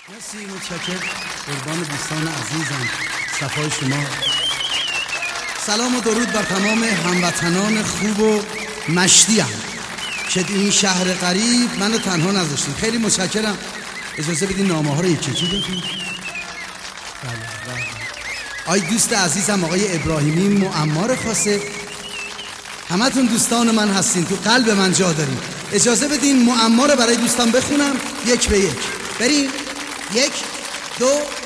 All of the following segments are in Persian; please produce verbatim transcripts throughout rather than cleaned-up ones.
مرسی، متشکرم. قربان دوستان عزیزم، صفای شما. سلام و درود بر تمام هموطنان خوب و مشتیم که این شهر غریب منو تنها نذاشتین. خیلی متشکرم. اجازه بدین نامه ها رو یکی یکی بخونم. بله بله. آی دوست عزیزم آقای ابراهیمی معمار خاصه، همتون دوستان من هستین، تو قلب من جا دارین. اجازه بدین معما رو برای دوستان بخونم یک به یک. بریم. یک دو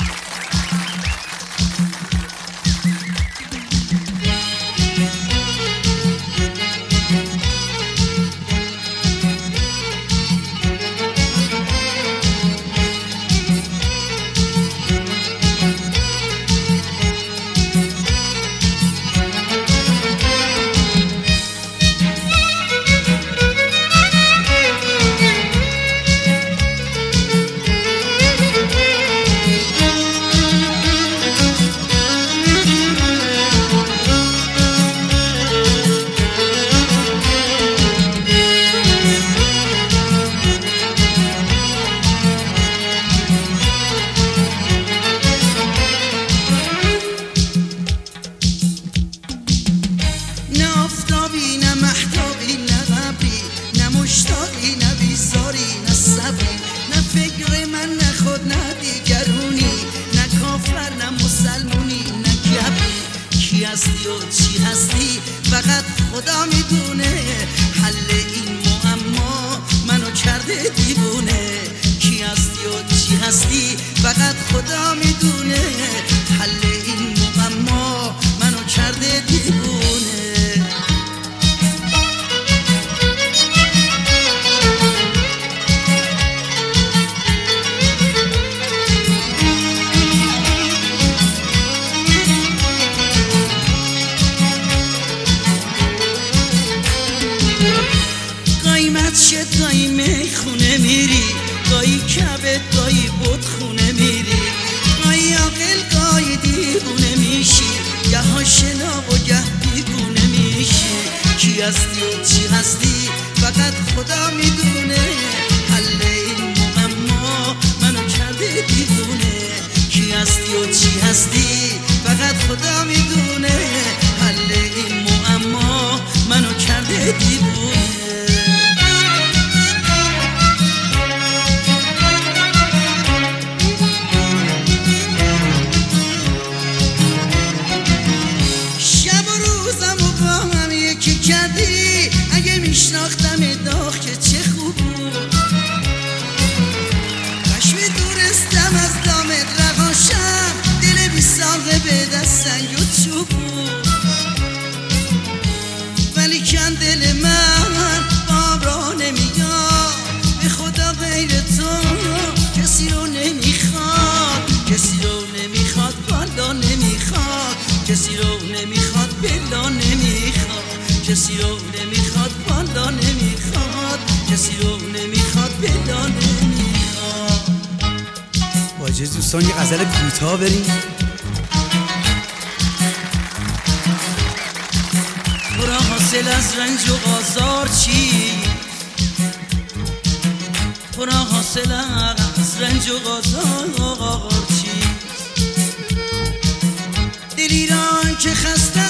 هستی و چی هستی فقط خدا میدونه. حل این معما منو کرده دیوونه. کی هستی و چی هستی فقط خدا میدونه. حل این معما منو کرده دیوونه. چه گاهی میخونه میری، گاهی کبه گاهی بود خونه میری، گاهی عاقل گاهی دیوونه میشی، گه آشنا و گه بیگونه میشی. کی هستی و چی هستی فقط خدا میدونه. حل این معما منو کرده دیوونه. کی هستی و چی هستی فقط خدا میدونه. حل این معما منو کرده دیوونه. اگه میشناختم داغ که چه خوب بود، کاش میدونستم از دامت رهاشم. دل بی ساقه به دست سنگ و چوب بود، ولی کن دل من باب را نمیاد. به خدا غیر تو کسی رو نمیخواد، کسی رو نمیخواد بالا نمیخواد، کسی رو نمیخواد بلا نمیخواد، کسی رو نمیخواد بالا نمیخواد، کسی رو نمیخواد بلا نمیخواد. با اجازه دوستان یه غزل کوتاه بریم. تو را حاصل از رنج و آزار چی؟ تو را حاصل از رنج و آزار چی؟ دلی را که خسته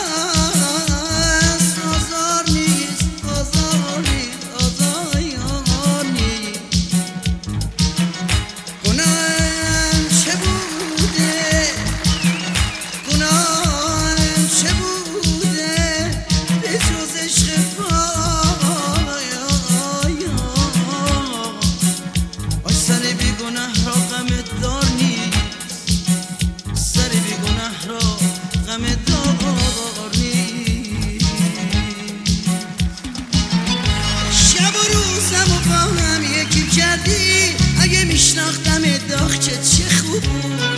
اگه میشناختم داغ که چه خوب بود،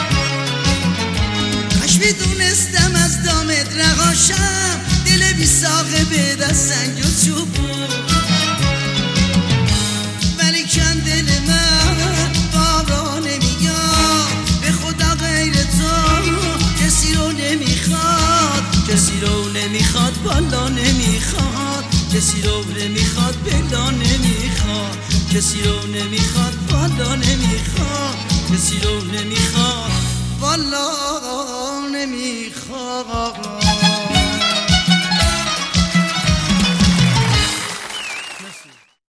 کاش میدونستم از دامت رهاشم. دل بی ساقه به دست سنگ و چوب بود، ولی کن دل من باب را نمیاد. به خدا غیر تو کسی رو نمیخواد، کسی رو نمیخواد بالا نمیخواد، کسی رو نمیخواد بلا نمیخواد، کسی رو نمیخواد بالا نمیخواد، کسی رو نمیخواد والا نمیخواد